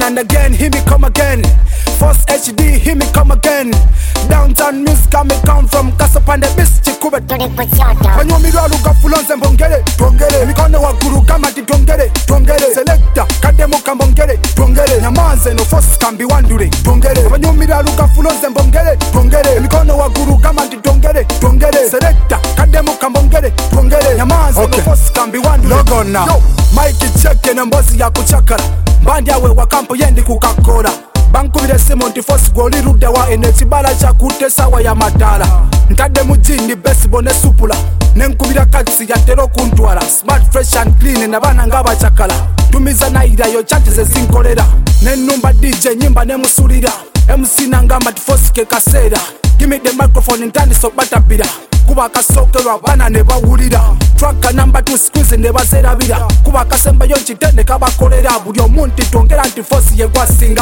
and again, hear me come again. First HD, hear me come again. Downtown music, me come from Kasapande Bis Chikube. Banyumirwa luga fulonze mbongere, tongere. Mikono wa guru kama ti tongere, tongere. Selector, kademo kambongere, tongere. Nyamanze no force kambi wandure, tongere. Banyumirwa luga fulonze mbongere, tongere. Mikono wa guru kama ti tongere, tongere. Selector, kademo kambongere, tongere. Nyamanze no force kambi wandure. Logo now. Mike cheke na mbozi ya kuchakara. Bandi yawe wa kampo yendi kukakora. Bankubire Simonti Fosi goli ruda wa enechibala cha kutesawa ya matala. Ntade mujini baseball ne supula. Nenkubira katsi ya tero kuntwala. Smart fresh and clean na bana ngaba chakala. Tumiza na ira yo chati ze zinkolera. Nenumba DJ nyimba ne musulira. MC nangamba tifosi ke kasera. Give me the microphone ntandi so batapira. Kuba kasokelwa bana ne bawulira. Track number 2 squeeze ne bazerabira. Kuba kasemba yo chitende kabakolera. Buli omuntu tongera antifosi ye kwasinga.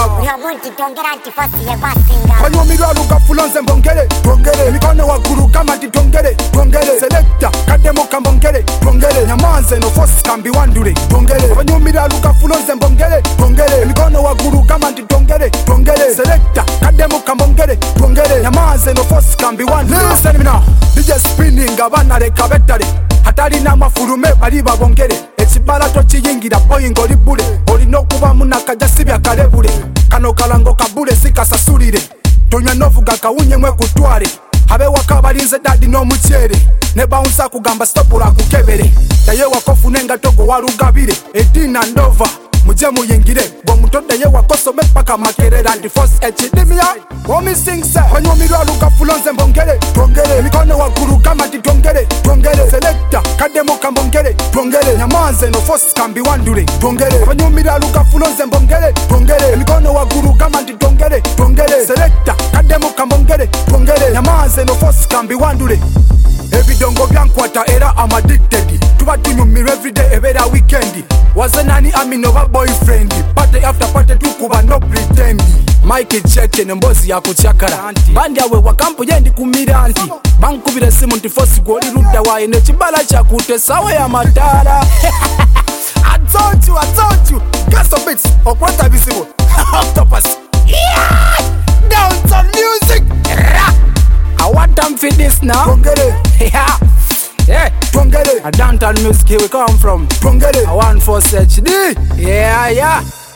Banyumirwa luga fulonze mbongere, tongere. Mikono wa guru kama ti tongere, tongere. Selector, kademo kambongere, tongere. Nyamanze no force kambi wandure, tongere. Banyumirwa luga fulonze mbongere, tongere. Mikono wa guru kama ti tongere, tongere. Selector, kademo kambongere, tongere. Nyamanze no force kambi wandure. Listen me now. DJ spinning abana leka betale. Hatali na mafurume bali babongere. Ekibala to kiyingira boyingo libule. Olino kuba munakaja sibya kalebule. Kano kalango kabule sikasasulire. Tonya novuga kawunye mwe kutwale. Habe wakabalinze dadi no muchere. Ne bounce kugamba stop la kukebere. Daye wakofunenga togo warugabire. Edina ndova muje muyingire. Bo mutoda ye wakosome paka makerera ndi force HD ya. Womi sing say banyumirwa luga fulonze mbongere, tongere. Mikono wa guru kama ti tongere, tongere. Selector, kademo kambongere, tongere. Nyamanze no force kambi wandure, tongere. Banyumirwa luga fulonze mbongere, tongere. Mikono wa guru kama ti tongere, tongere. Selector, kademo kambongere, tongere. Nyamanze no force kambi wandure. Ebidongo byankwata era I'm addicted. Tuba tunyumirwa everyday ebera weekend. Waze nani amino ba boyfriend. Party after party tukuba no pretend. Mike cheke ne mbozi ya kuchakara. Bandi yawe wakampo yendi kumiranti. Bankubire Simonti Fosi goli ruda wa enechibala cha kutesawa ya matala. I told you. Got some bits. Okwata visible. Octopus. Yeah! Downtown music. I want them for this now. Tongere. Yeah. Tongere. A downtown music here we come from. Tongere. I want Force HD. Yeah.